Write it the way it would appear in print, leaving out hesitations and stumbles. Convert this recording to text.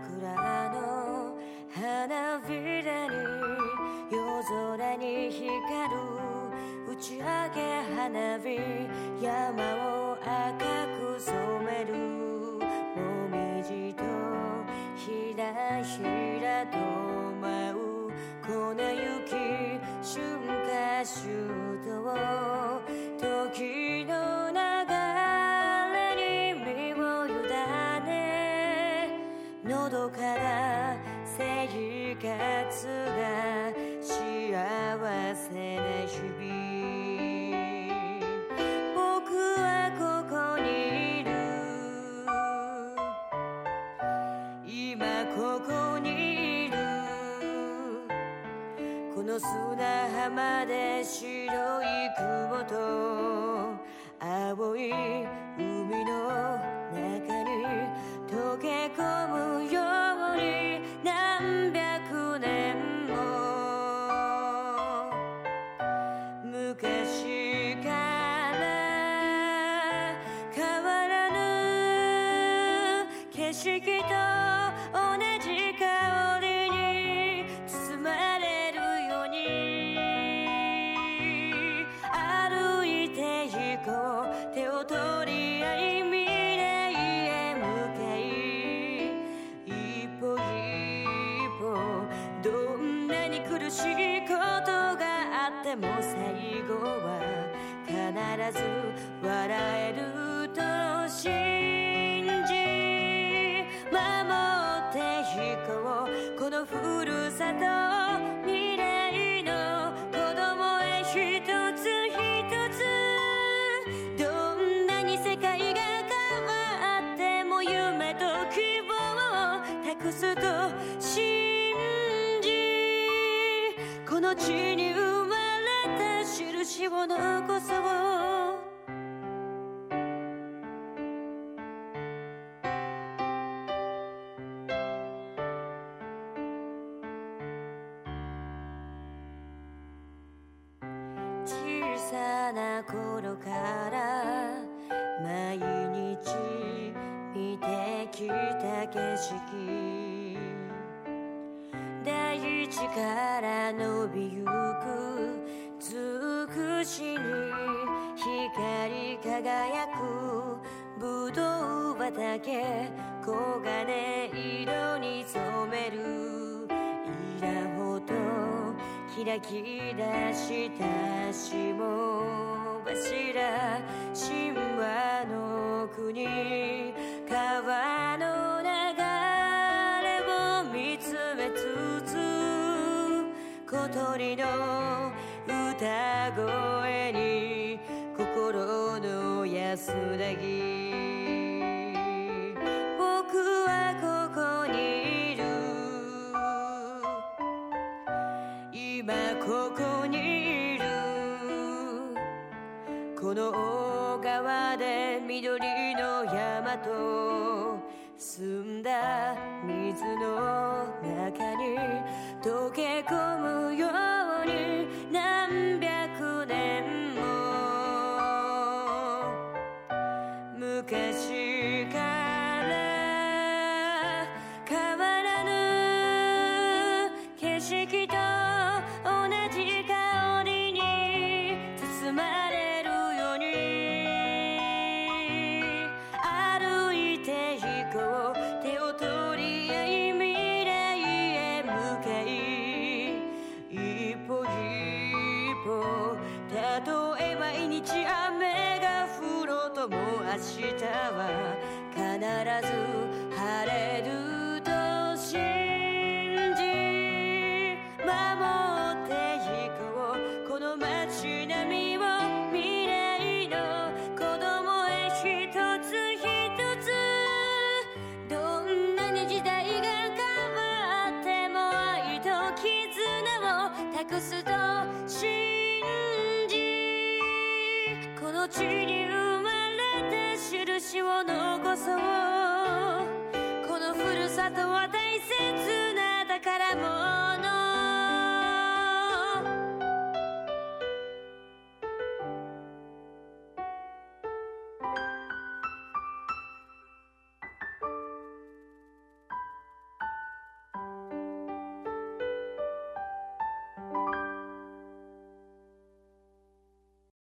桜の花びらに夜空に光る打ち上げ花火、山を赤く染めるもみじとひらひらと舞う粉雪、春夏秋冬時の流れに身を委ね、のどかな生活が幸せな日々、僕はここにいる、今ここにいる、この砂浜で白い雲と青い海の中に溶け込むように何百年も昔から変わらぬ景色と同じ香りに包まれるように歩いて行こう、手を取り合い未来へ向かい、一歩一歩どんなに苦しいことがあっても最後は必ず笑えると信じ守っていこう、このふるさと未来の子供へ一つ一つ、どんなに世界が変わっても夢と希望を託すと信じ、この地に生まれた印を残そう。小さな頃から毎日見てきた景色、大地から伸びゆくつくしに光り輝くぶどう畑、黄金色に染める稲穂とキラキラした霜柱、神話の国、川の流れを見つめつつ、小鳥の歌声に心の安らぎ、僕はここにいる、今ここにいる、この大川で緑の山と澄んだ水の中に溶け込むように何百年も昔から変わらぬ景色と同じ香りに包まれるように歩いて行こう、手を取り合い未来へ向かい、一歩一歩たとえ毎日雨が降ろうとも明日は必ず晴れると信じ守っていこう、この街並みを未来の子供へ一つ一つ、どんなに時代が変わっても愛と絆を託すと信じ、この地に生まれた印を残そう、このふるさとは大切な宝物